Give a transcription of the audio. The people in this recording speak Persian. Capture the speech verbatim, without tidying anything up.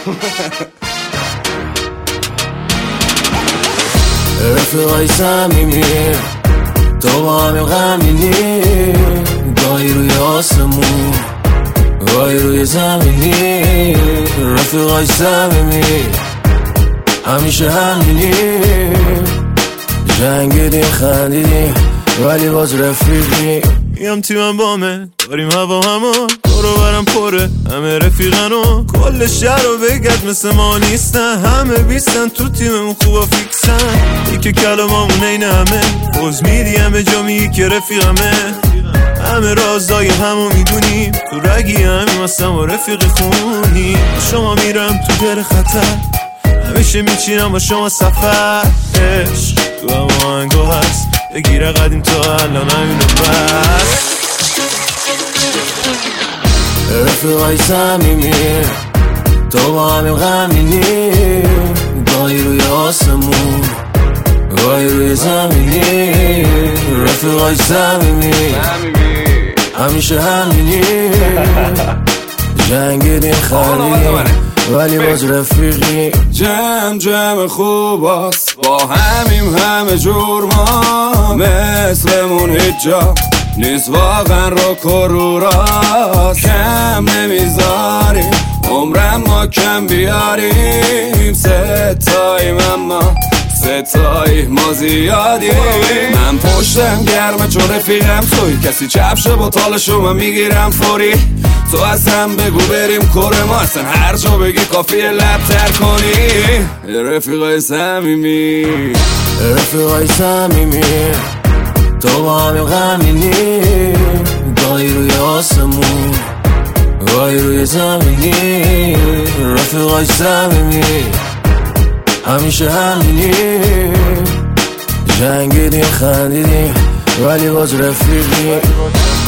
رفیقای صمیمی تو با همین غمینی، گاهی روی آسمون گاهی روی زمینی. رفیقای صمیمی همیشه همینی، جنگیدیم خندیدیم ولی باز رفیقی. میام تیمم بامه داریم هوا همو دورو برم پره، همه رفیقنو کل شهر رو بگرد مثل ما نیستن، همه بیستن تو تیممون خوبا فیکسن. یکی کلامامون این همه فوز میدی همه جا میگی که رفیقمه، همه رازای همو میدونیم تو رگی همیم هستم و رفیق خونی. با شما میرم تو دل خطر، همیشه میچینم با شما سفر. عشق تو هم آهنگو هست بگیره قدیم تا الان همینو بس. رفیقای صمیمی تو با همین غمینی، گاهی روی آسمون گاهی روی زمینی. رفیقای صمیمی همیشه همینی، جنگیدیم خندیدیم ولی باز رفیقی. جمع جمع خوباست با همیم همه جور، ما مثلمون هیچ جا نیست واقعا رو کروراست. کم نمیذاریم عمرم ما کم بیاریم، ستاییم اما ستایی ما زیادیم. من پشتم گرمه چون رفیقم توی، کسی چپشه با تالشو من میگیرم فوری. تو اصلا بگو بریم کره ما، اصلا هر جا بگی کافیه لب تر کنی. رفیقای صمیمی رفیقای صمیمی تو با همین غمینی، گاهی روی آسمون گاهی روی زمینی. رفیقای صمیمی همیشه همینی، جنگیدیم خندیدیم ولی باز رفیقی.